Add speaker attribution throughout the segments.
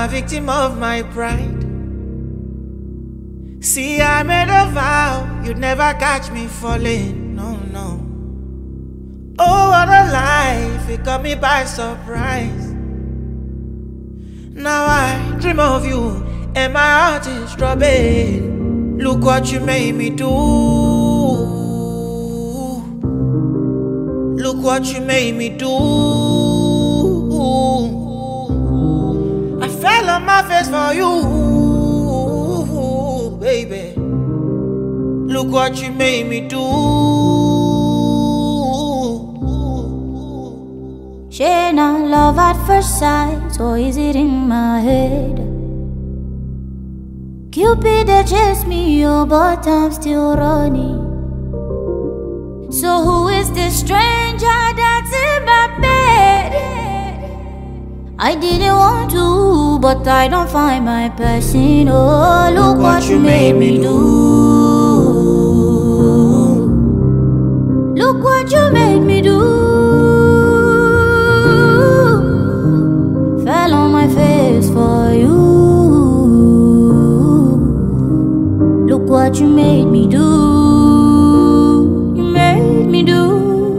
Speaker 1: a victim of my pride. See, I made a vow you'd never catch me falling, no, no. Oh, what a life, it caught me by surprise. Now I dream of you and my heart is throbbing. Look what you made me do. Look what you made me do. I fell on my face for you, baby. Look what you made me do.
Speaker 2: Shayna, love at first sight, or is it in my head? Cupid they chase me, oh, but I'm still running. So who is this stranger that's in my bed? I didn't want to, but I don't find my person. Oh, look what you made me do. Look what you made me do. Fell on my face for you. Look what you made me do. You made me do.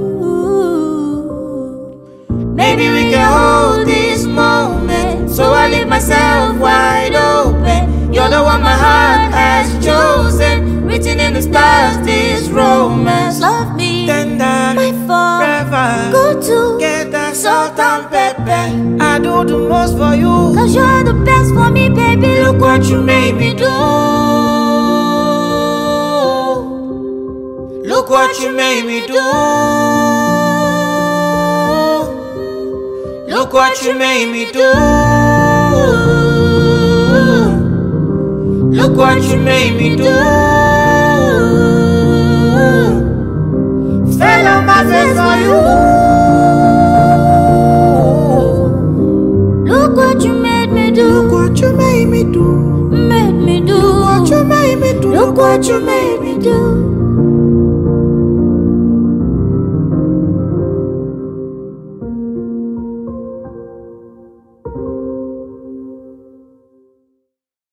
Speaker 2: Maybe we can hold this moment, so I leave myself wide open. You're the one my heart has chosen, written in the stars, this romance. Love me,
Speaker 1: Tender,
Speaker 2: my
Speaker 1: forever,
Speaker 2: go to
Speaker 1: get that salt and pepper. I do the most for you,
Speaker 2: cause you're the best for me, baby. Look what you made me do.
Speaker 1: Look what you made me do. Look what you made me do. Look what you made me do. Fell on my face for you.
Speaker 2: Look what you made me do.
Speaker 1: Look what you made me do.
Speaker 2: Made me do.
Speaker 1: Look what you made me do.
Speaker 2: Look what you made me do.